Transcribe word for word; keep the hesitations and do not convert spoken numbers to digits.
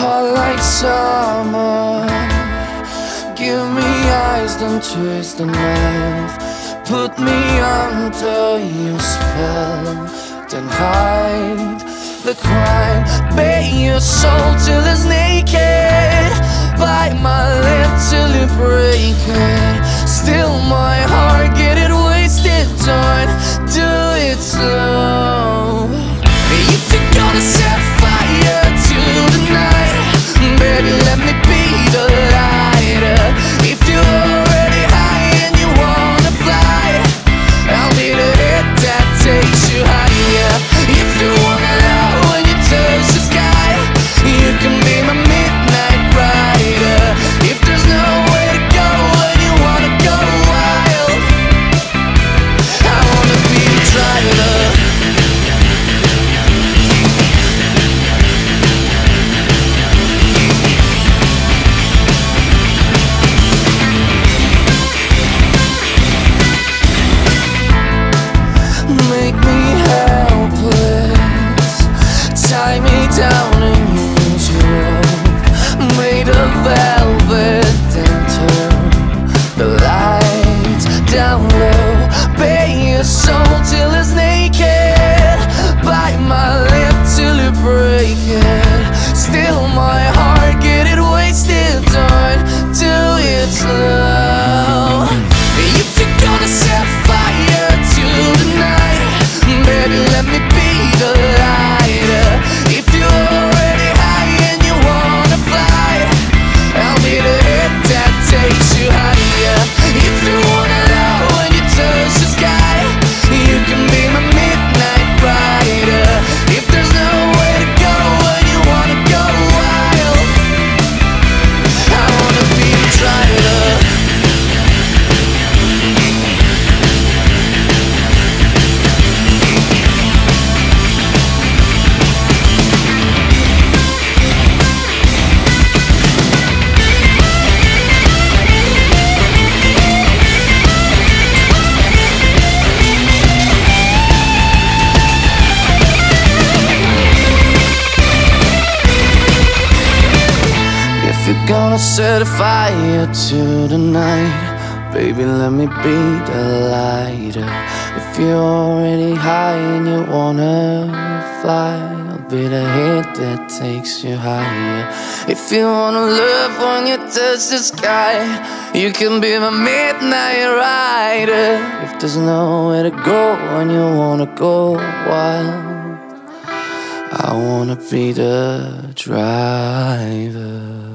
hot like summer. Give me eyes, don't twist the knife. Put me under your spell, then hide the crime. Bare your soul till it's naked. Bite my lip till you break it. Still my heart, get it wasted. Don't do it slow. If you're gonna set fire to the night, baby, let me be the lighter. If you're already high and you wanna fly, I'll be the hit that takes you higher. If you wanna love when you touch the sky, you can be my midnight rider. If there's nowhere to go when you wanna go wild, I wanna be the driver. Make me helpless, tie me down and use your rope. Made of velvet, then turn the lights down low. Bare your soul till it's naked. Bite my lip till you break it. Still my heart, get it wasted. Don't do it slow. If you're gonna set fire to the night, baby, let me be the lighter. If you're already high and you wanna fly, I'll be the hit that takes you higher. If you wanna love when you touch the sky, you can be my midnight rider. If there's nowhere to go when you wanna go wild, I wanna be the driver. If you're gonna set a fire to the night, baby, let me be the lighter. If you're already high and you wanna fly, I'll be the hit that takes you higher. If you wanna love when you touch the sky, you can be my midnight rider. If there's nowhere to go when you wanna go wild, I wanna be the driver.